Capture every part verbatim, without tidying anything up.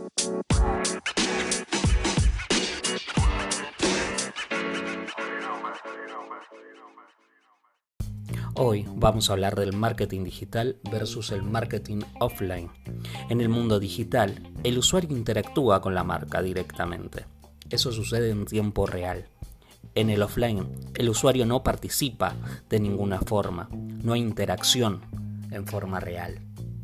Hoy vamos a hablar del marketing digital versus el marketing offline. En el mundo digital, el usuario interactúa con la marca directamente. Eso sucede en tiempo real. En el offline, el usuario no participa de ninguna forma, no hay interacción en forma real.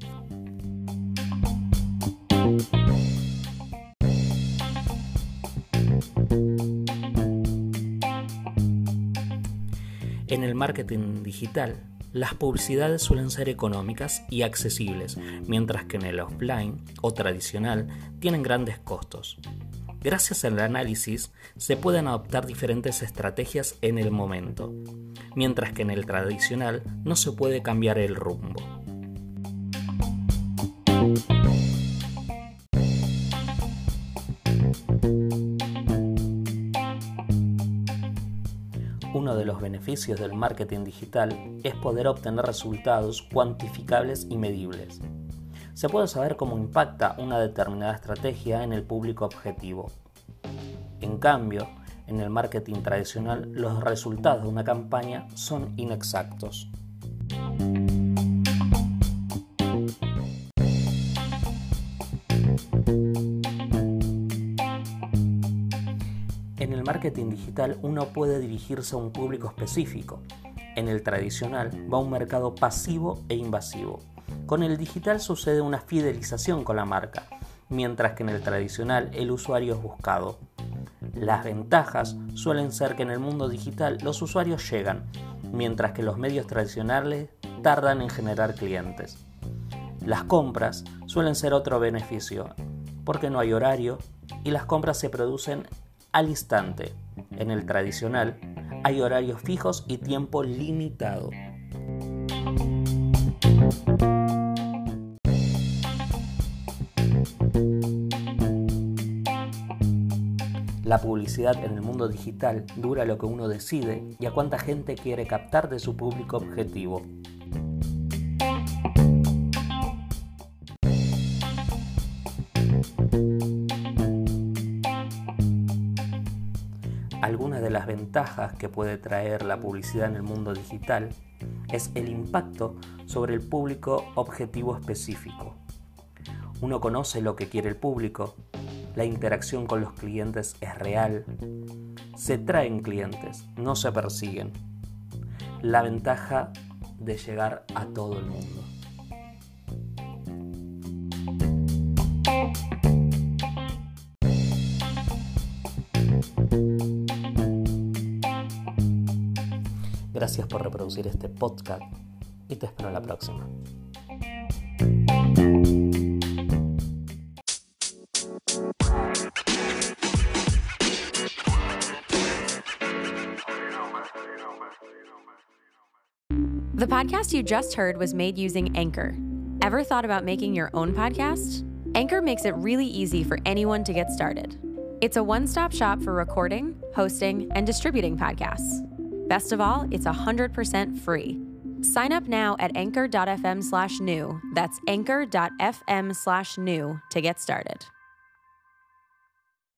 En el marketing digital, las publicidades suelen ser económicas y accesibles, mientras que en el offline o tradicional tienen grandes costos. Gracias al análisis, se pueden adoptar diferentes estrategias en el momento, mientras que en el tradicional no se puede cambiar el rumbo. Uno de los beneficios del marketing digital es poder obtener resultados cuantificables y medibles. Se puede saber cómo impacta una determinada estrategia en el público objetivo. En cambio, en el marketing tradicional, los resultados de una campaña son inexactos. En el marketing digital uno puede dirigirse a un público específico. En el tradicional va a un mercado pasivo e invasivo. Con el digital sucede una fidelización con la marca, mientras que en el tradicional el usuario es buscado. Las ventajas suelen ser que en el mundo digital los usuarios llegan, mientras que los medios tradicionales tardan en generar clientes. Las compras suelen ser otro beneficio, porque no hay horario y las compras se producen al instante. En el tradicional hay horarios fijos y tiempo limitado. La publicidad en el mundo digital dura lo que uno decide y a cuánta gente quiere captar de su público objetivo. Algunas de las ventajas que puede traer la publicidad en el mundo digital es el impacto sobre el público objetivo específico. Uno conoce lo que quiere el público, la interacción con los clientes es real, se traen clientes, no se persiguen. La ventaja de llegar a todo el mundo. Gracias por reproducir este podcast y te espero en la próxima. The podcast you just heard was made using Anchor. Ever thought about making your own podcast? Anchor makes it really easy for anyone to get started. It's a one-stop shop for recording, hosting, and distributing podcasts. Best of all, it's one hundred percent free. Sign up now at anchor dot f m slash new. That's anchor dot f m slash new to get started.